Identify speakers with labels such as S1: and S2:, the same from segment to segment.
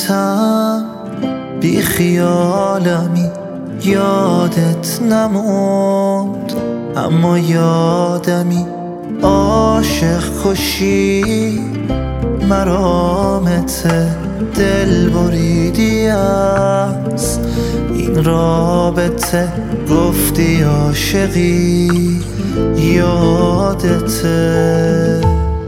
S1: نامتم بی خیالمی یادت نموند، اما یادمی عاشق کشی مرامت دل بریدی از این رابطه، گفتی عاشقی یادته.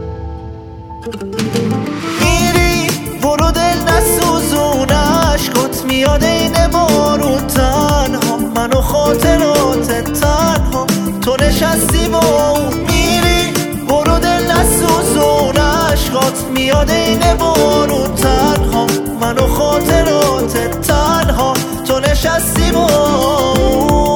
S1: میری برو دل نسوزون، عشقات میاد این بارون، تنها من و خاطرات تنها تو نشستی با اون. میری برو دل نسوزون، عشقات میاد این بارون، تنها من و خاطرات تنها تو نشستی با اون.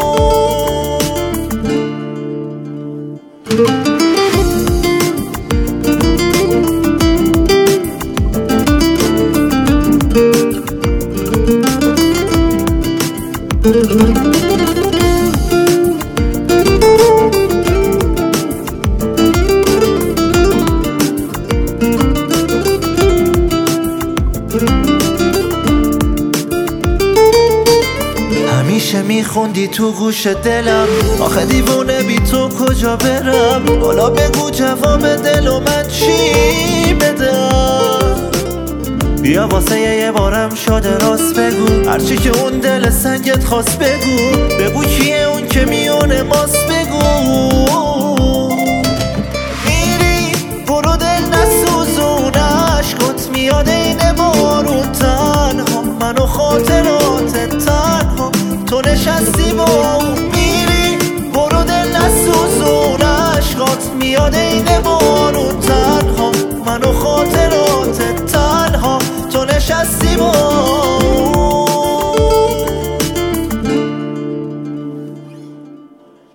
S1: همیشه میخوندی تو گوش دلم، آخه دیوونه بی تو کجا برم؟ حالا بگو جواب دل و من چی بدم؟ بیا واسه یه بارم شده راست بگو، هرچی که اون دل سنگت خواست بگو. بگو کیه اون که میونه ماست بگو. میری برو دل نسوزون، عشقات میاد این بارون، تنها من و خاطرات تنها تو نشستی با اون. میری برو دل نسوزون، عشقات میاد